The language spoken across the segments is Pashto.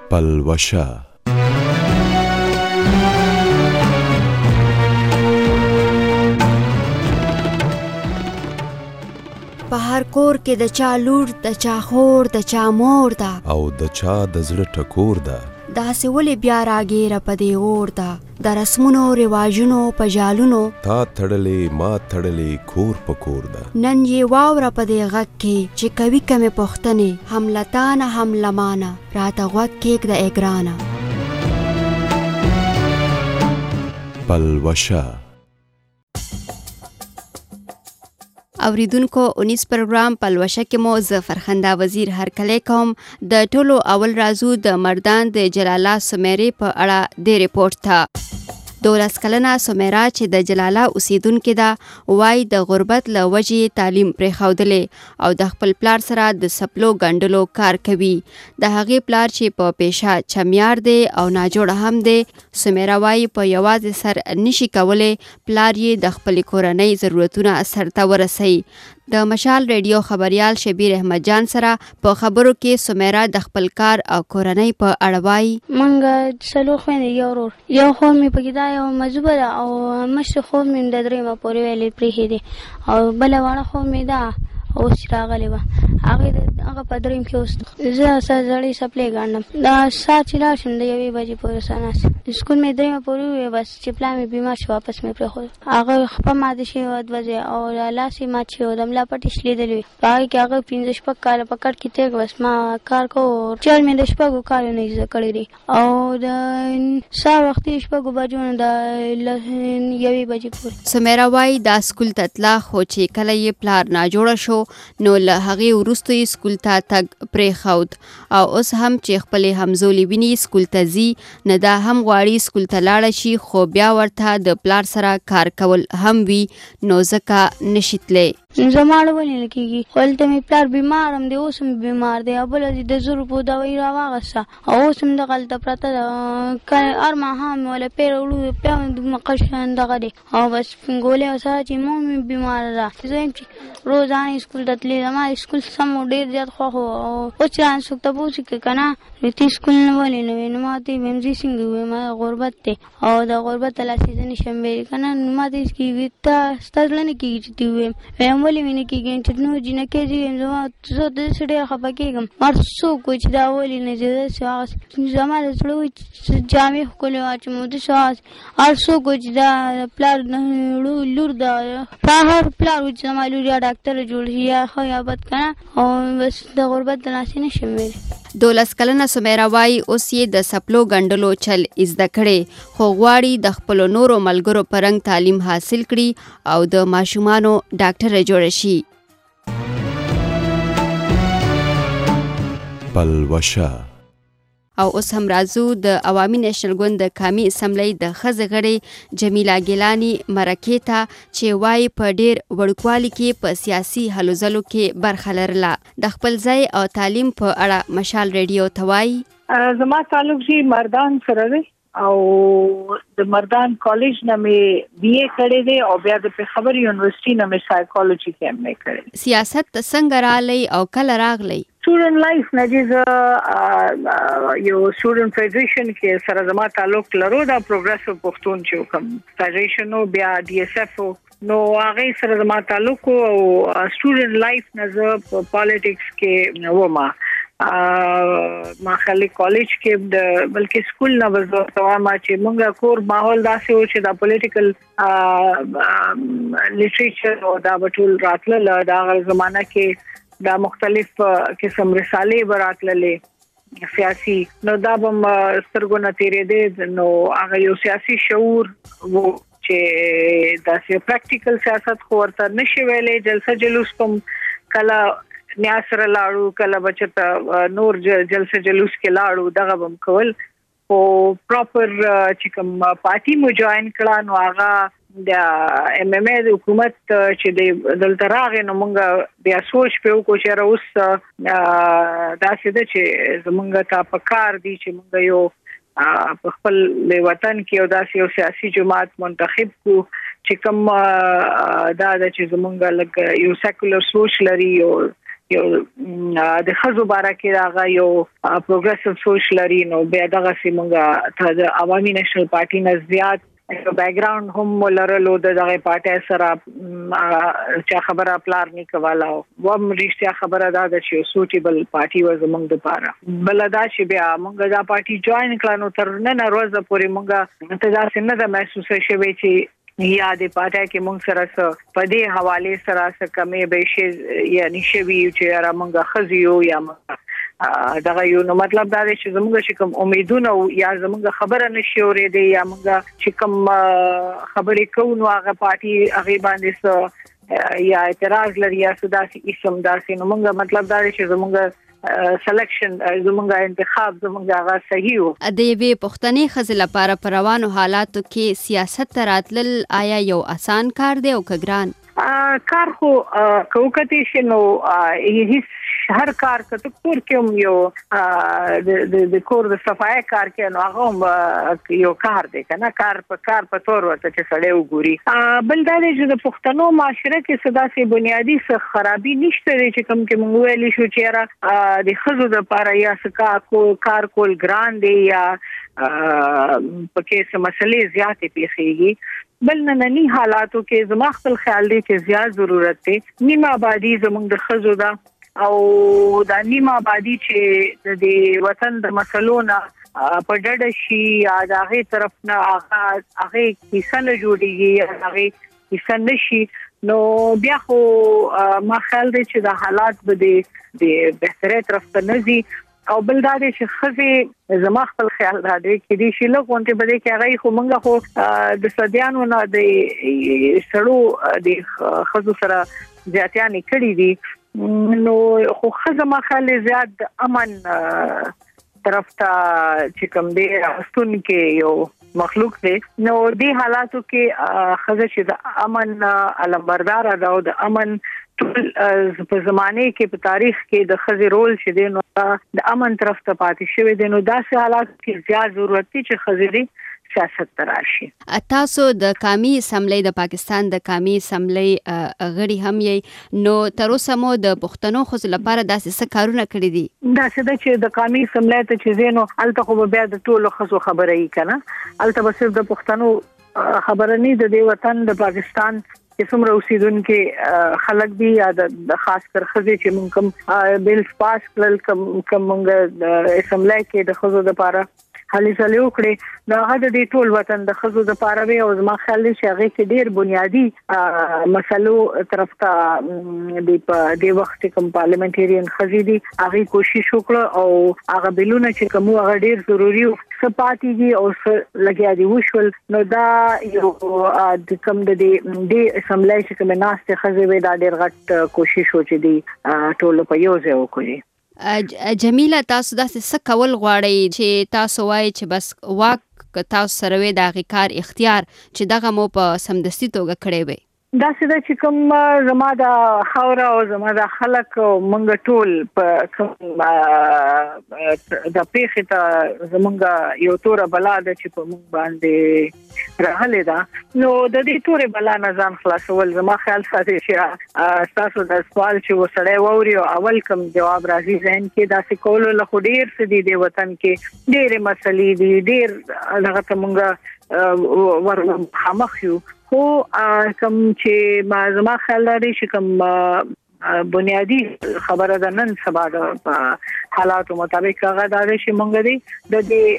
پلوشه په هر کور کې د چا لور د چا خور د چا مور ده او د چا د زړه ټکور ده داسې ولې بیا راګیره په دې اور ده د رسمونو رواجونو په جالونو تا تړلې ما تړلې کور په کور ده نن یې واوره په دې غږ کې چې کوي کمې پوښتنې هم لتانه هم لمانه راته غوږ کېږده ای ګرانه پلوشه اوریدونکو 19 پروګرام پلوشه کې مو زه فرخنده وزیر هرکلی کوم د ټولو اول رازو د مردان د جلاله سمیرې په اړه د ریپورت ته 12 کلنه سمیرا چې د جلاله اوسیدونکې ده وای د غربت له وجې تعلیم پرېښودلی او د خپل پلار سره د سپلو ګنډلو کار کوي د هغې پلار چې په پیشه چمیار دی او ناجوړه هم دی سمیرا وای په یوازې سر نشي کولی پلار یې د خپلې کورنۍ ضرورتونه سرته ورسوي د مشال ریډیو خبریال شبیر احمد جان سره په خبرو کې سمیرا د خپل کار او کورنۍ په اړه وایي منګه څلور خویندې یو ورور یو خور مې پکې دا یو مجبوره ده او مشر خور مې د درېیمه پورې ویلې پرېښې دي او بله وړه خور مې ده اوس راغلی وه هغه په درېیم کې اوس زه زړې سپلې ګنډم دا ساعت چې لاړ شم د 1 بجې پورې سناست سکول مې درېیمه پورې ووی بس چې پلار مې بیمار شو واپس مې پرېښود هغه خپه ماته شوې وه 2 بجې او لاس یې مات شوی و د ملا پټې شلېدلې وې په هغې کې هغه 15 کاله په کټ کې تېر بس ما کار کوو چل مې د 6 کالو نه زده کړی دی او د سهار وختي 6 بجو نه د 1 بجې پورې سمیرا وایي دا سکول ته تله خو چې کله یې پلار ناجوړه شو نو له هغې وروسته یې سکول ته تګ پرېښود او اوس هم چې خپلې همزولې ویني سکول ته ځي نه دا هم غواړي سکول ته لاړه شي خو بیا ورته د پلار سره کار کول هم وي نو ځکه نشي تلی زما ولې نه کېږي خو هلته مې پلار بیمار هم دی اوس هم بیمار دی او بله د 10 روپو دوایي راواغسته او اوس هم دغه هلته پرته ده هر ماښام مې وله پیر وړو بیا دومره شان دغه دی او بس ګولۍ ورسره چې مور مې بیماره ده زه یم چې روزانه سکول ته تللی زما سکول سم ډېر زیات خوښ و او اوس چې رانه څوک تپوس وکړي که نه ته سکول نه ولې نه وې نو ما ته یې ویم زه څنګه ووایم غربت دی او د غربت له لاسې زه نشم ویلی که نه نو ما ته هېڅ کېږي ستا زړه نه کېږي چې ته ووایم ویم ولې مې نه کېږي چې نور جینکۍ زه ویم زه داسې ډېره خفه کېږم ما څوک وایي چې دا ولې نه ځې داسې هغسې زما د زړه وایي چې جامې ښکلې واچوم داسې هغسې هر څوک وایي چې دا پلار لور ده هر پلار وایي چې زما لور یا ډاکټره جوړ شي یا ښه یا بد که نه او بس د غربت د لاسې نشم ویلی 12 کلنه سمیرا وایي اوس یې د سپلو ګنډلو چل زده کړی خو غواړي د خپلو نورو ملګرو په رنګ تعلیم حاصل کړي او د ماشومانو ډاکټره جوړه شي پلوشه او اوس هم راځو د عوامي نېشنل ګوند د قامي اسمبلۍ د ښځې غړې جمیله ګیلاني مرکې ته چې وایي په ډېر وړوکوالي کې په سیاسي هلو ځلو کې برخه لرله د خپل ځای او تعلیم په اړه مشال ریډیو ته وایي زما تعلق چې مردان سره دی او د مردان کالج نه مې BA کړی دی او بیا د پېښور یونیورسيټي نه مې سایکالوجي کې MA کړی سیاست څنګه راغلی او کله راغلی سټوډنټ لایف نجیز یو سټوډنټ فیډریشن کې سره زما تعلق لرو دا پروګرسیو پښتون چې کوم فیډریشن او بیا DSF نو هغه سره زما تعلق او سټوډنټ لایف نه پالیټکس کې وما ما خالي کالج کې بلکې سکول نه وځو ما چې موږ کور ماحول داسې و چې دا پولیټیکل لټریچر او دا ټول راتله دا زمانہ کې دا مختلف قسم رسالې براتللې سیاسي نو دا بم سترګونه تیرې دي نو هغه یو سیاسي شعور وو چې دا پریکټیکل سیاست خو ورته نشي ویلې جلسه جلوس کوم کله نیاسر لاړو کله بچته نور جلسه جلوس کې لاړو دغه بم کول او پراپر چې کوم پارټي مو جوائن کړه نو هغه د MMA د حکومت چې د دلته راغی نو موږ بیا سوچ په وکړو چې اوس دا څه ده چې زمونږ ته پکار دي چې موږ یو په خپل وطن کې یو داسې یو سیاسي جماعت منتخب کو چې کوم دا چې زمونږ لګ یو سیکولر سوچ لري او یو د خزو باره کې هغه یو پروګریسیو سوچ لري نو بیا دغه سیمونګه د عوامي نېشنل پارټي نه زیات بیک ګراوند هم ولرلو دغه پارټي سره چې خبره پلار نه کوله و مرشتیا خبره دا چې سوټیبل پارټي و زمونږ د پاره بل دا چې بیا موږ دا پارټي جوائن کړو تر نن ورځ پورې موږ انتظار څنګه د محسوس شوي چې یا د پارټي کې موږ سره په دې حواله سره کمې به شي یعنی شوي چې را موږ خزيو یا دغه یو نو مطلب دا دی چې زموږ کوم امیدونه یا زموږ خبره نشي اورېدي یا موږ چې کوم خبرې کوو نو هغه پارټي هغه باندې یا اعتراض لري یا سداسي اسم داسې نو موږ مطلب دا دی چې زموږ سلیکشن زموږ انتخاب زموږ هغه صحیح وو د یوې پښتنې ښځې لپاره په روانو حالاتو کې سیاست ته راتلل آیا یو آسان کار دی او که ګران کار خو کوکتی شنو هیڅ هر کار کته کور کې یو د کور د صفای کار کې نو هغه یو کار دی کنه کار په تور ورته چې سړی وګوري بل دا دی چې د پښتنو معاشره کې صداسي بنیادی څه خرابي نشته چې کوم کې مونږ ویلې شو چې د خزو د پاره یا سکا کو کار کول ګران دی یا پکې څه مسلې زیاتې پیښیږي بل نننی حالاتو کې زما خپل خیال دی چې زیات ضرورت دی نیمه آبادی زموږ د خزو دا او د نیمه آبادی چې د وطن د مسلو نه په ډډه شي یا د هغه طرف نه هغه کیسه نه جوړیږي هغه کیسه نشي نو بیا خو ما خیال دی چې د حالات به د بهتري طرف ته نزي او بل دا دی چې خزي زما خپل خیال را دی چې د شیلو غونټه بده کې هغه خو مونږ خو د سديانو نه د سړو د خزو سره زیاتیانې کړې دي نو خو خزه ما خیال زیات امن طرف ته چې کوم دی راستون کې یو مخلوق دی نو د حالاتو کې خزه چې د امن علمبردار ده او د امن په زمانه کې په تاریخ کې د خزي رول چې دی نو د امن طرف ته پاتې شوی دی نو داسې حالات کې زیات ضرورت دی چې خزي سیاست تراشي تاسو د قومي اسمبلی د پاکستان د قومي اسمبلی غړي هم یې نو تر اوسه مو د پښتنو خو لپاره داسې څه کارونه کړی دي داسې د چې د قومي اسمبلی ته چې زینو الته خو بیا د ټولو خزو خبره یې کنه الته به صرف د پښتنو خبره نه د وطن د پاکستان څومره اوسیدونکو خلک دي یا د خاص کر خزي چې مونږ کوم بیل پاس کړل کوم مونږ د اسمبلی کې د خزو لپاره حالي سلو کړي نو هغه د ټول وطن د خزو لپاره وي او زما خیال دی چې هغه کې ډیر بنیادی مسلو طرف ته د وخت کوم پارلیمنټریان خزي دي هغه کوشش وکړه او هغه بیلونه چې کوم هغه ډیر ضروری سپاتيږي او لګیا دي وشول نو دا یو د کوم د اسمبلی چې کوم ناشته خزي وي دا ډیر غټ کوشش وکړي دي ټول په یو ځای وکړي جمیله تاسو داسې څه کول غواړئ چې تاسو وایي چې بس واک تاسو سره وي د هغې کار اختیار چې دغه مو په سمدستي توګه کړی وي دا څه چې کوم زما د خاور او زما د خلک مونږ ټول په کوم د پیښې ته زمونږ یو تور بلا ده چې په مونږ باندې راغلی ده نو د دې تور بلا نه ځان خلاصول زما خیال ساتي چې تاسو د سوال چې وسړی ووري او اول کوم جواب راځي ذهن کې دا څه کول له خډیر سدي د وطن کې ډېر مسلې دي ډېر هغه ته مونږ ورمخ یو خو کوم چې ما زما خیال لري چې کوم بنیادی خبره ده نن سبا د حالاتو مطابق هغه دا چې مونږ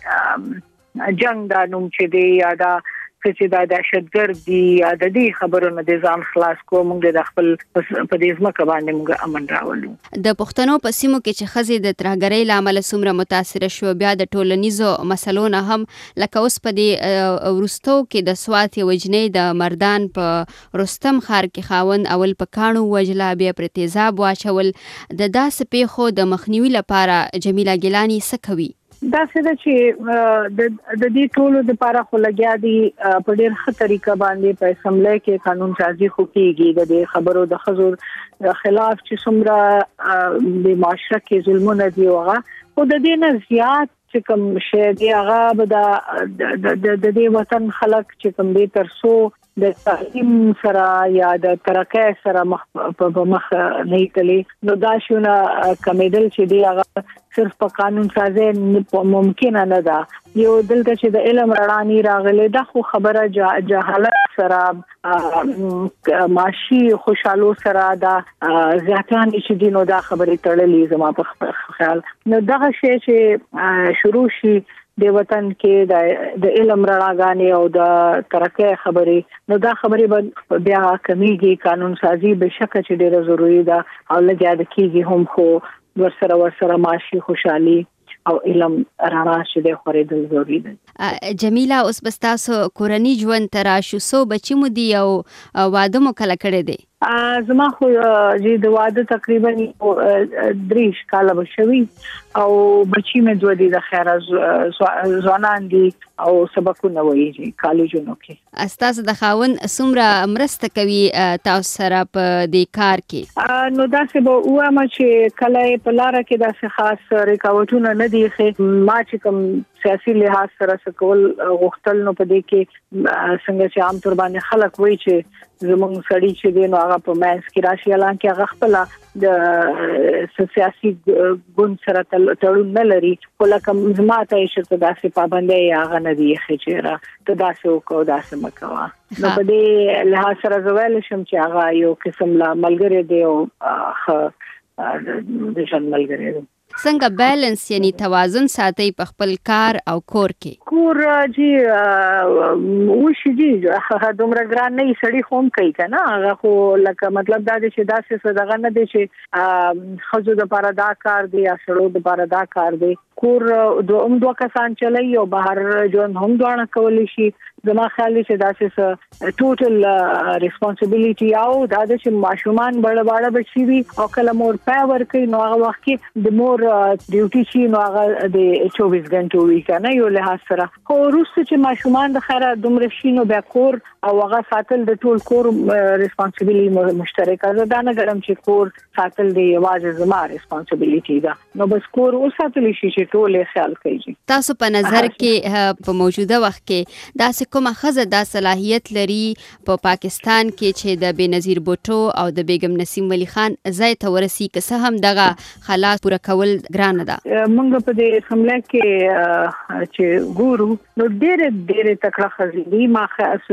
د جنگ د نوم چې دی یا دا چې دا دهشتګرد دي یا د دې خبرونو د ځان خلاص کو مونږ د خپل په دې ځمکه باندې مونږ امن راولو د پښتنو په سیمو کې چې خزي د ترهګرۍ لامل څومره متاثر شو بیا د ټولنیزو مسلو نه هم لکه اوس په دې ورستو کې د سوات وجنې د مردان په رستم خار کې خاوند اول په کانو وجلا بیا پر تیزاب واچول د داسې پیښو د مخنیوي لپاره جمیله ګیلانی څه کوي دا څه چې د دې ټولو د لپاره خو لګیا دي په ډېر ښه طریقه باندې په اسمبلی کې قانون سازي خو کېږي د خبرو د خزور خلاف چې څومره د معاشره کې ظلمونه دي هغه او د دې نه زیات چې کوم شی دی هغه د دې وطن خلک چې کوم دې ترسو د تعلیم سره یا د ترقۍ سره مخ نه کلی نو دا شونه کمیدل چې دی هغه صرف په قانون سازي ممکن نه ده یو دلته چې د علم رڼا راغله دا خو خبره جهالت سره معاشي خوشحالو سره دا ځاتان چې دینو دا خبره تړلې زما په خیال نو دا شی چې شروع شي د وطن کې د علم رڼاګانې او د ترقۍ خبرې نو دا خبرې به بیا کمیږي قانون سازي به شک چې ډیره ضروری ده او لږه د کیږي هم خو ورسره معاشي خوشحالي او علم رڼا چې د خورېدل ضروري ده. جمیله اوس بستاسو کورنی ژوند تراشو سو بچی مو دی او واده مو کله کړی دی؟ زما خو چې د واده تقریبا 3 کاله بشوي او بچی مې دوه دي د خیره ځوانان دي او سبقونه وایي کالجونو کې. استاد د خاون سمره مرسته کوي تاسو سره په دې کار کې؟ نو دا څه به وایم چې کله په لار کې دا خاص رکاوټونه نه دي ما چې کوم سیاسي لحاظ سره سکول غوښتل نو په دې کې څنګه چې عام تور باندې خلک وایي چې زموږ سړی چې دی نو هغه په مینس کې راشي الان کې هغه خپل د سیاسي ګوند سره تړون نه لري ولکه زما ته چې داسې پابندۍ هغه نه دی خچره ته داسې وکړو داسې مکوا نو په دې لحاظ سره زویل شم چې هغه یو قسم لا ملګری دی او د ژوند ملګری دی. څنګه بیلنس یعنی توازن ساتي په خپل کار او کور کې؟ کور جی وشي جی دومره ګران نه سړی خوم کوي کنه هغه خو لکه مطلب دا دی چې داسې څه دغه نه دی چې خزو د لپاره دا کار دی یا سړو د لپاره دا کار دی. کور دوه کسان چلای او بهر ژوند هم دوه کولی شي. زما خیال چې داسې ټوټل ریسپانسیبিলিټي او دا چې ماشومان بڑا بچي وي او کله مور پاور کوي نو هغه وخت کې د مور ډیوټي شي نو هغه د 24 غنټو وی کنه یو له سره خو روسته چې ماشومان د خیره دومره شي نو بیا کور او هغه ساتل د ټول کور ریسپانسیبিলিټي مشترکه ده دا نه ګرم چې کور ساتل دی یوازې زما ریسپانسیبিলিټي ده نو بس کور او ساتل شي چې ټول خیال کوي. تاسو په نظر کې په موجوده وخت کې دا کومه خزه دا صلاحیت لري په پاکستان کې چې د بنظیر بوټو او د بیگم نسیم ولی خان ځای ته ورسي که څه هم دغه خلاص پوره کول ګرانه ده؟ موږ په دې حمله کې چې ګورو نو ډېر تکړه خزيدي ما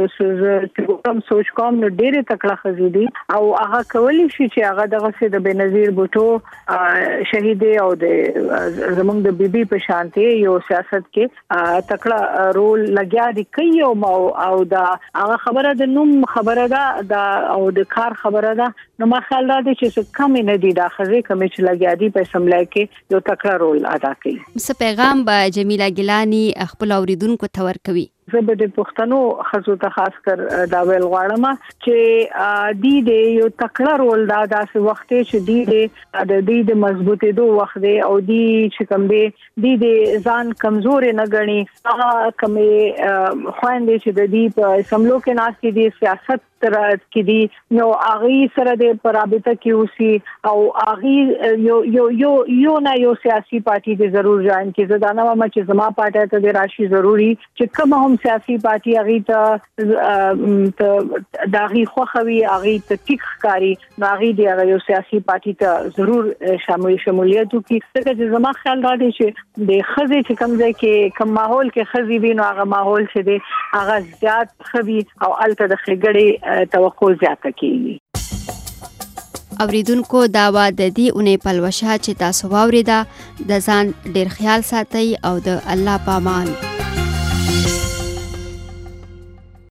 کوم سوچ کوم نو ډېر تکړه خزيدي او هغه کولی شي چې هغه دغه د بنظیر بوټو شهید او د زمونږ د بیبي په شانتي یو سیاست کې تکړه رول لګیا دي کوي او دا هغه خبره د نوم خبره ده او د کار خبره ده نو ما خیال دا چې کم نه دي دا خزه کم چې لګیا دي په سملای کې یو تکړه رول ادا کوي. څه پیغام به جمیله ګیلانی خپل اوریدونکو ته ورکوي؟ زه به د پښتنو خزو ته خاص کر دا ویل غواړم چې د یو تکړه رول دا داسې وخت چې د مضبوطې دوه وخت دی او چې کوم دی د ځان کمزور نه غني هغه کومه خويندې چې د دې په سملو کې ناس کې دي سیاست کې دي نو اغي سره د پرابطه کې اوسي او اغي یو سیاسي پارټي د ضرور ځان کې زدانه ما چې زما پارټي ته د راشي ضروري چې کوم هم سیاسي پارټي اغي ته داغي خوخوي اغي ته ټیک ښکاری نو اغي د یو سیاسي پارټي ته ضرور شمولیت وکړي چې زما خیال دا دی چې د خزي چې کوم ځای کې کوم ماحول کې خزي وینو هغه ماحول چې دی هغه زیات خوي او الته د خګړې توقع زیاته کیږي. اوریدونکو دا و د دې اونۍ پلوشه چې تاسو واوریده د ځان ډیر خیال ساتئ او د الله پامان.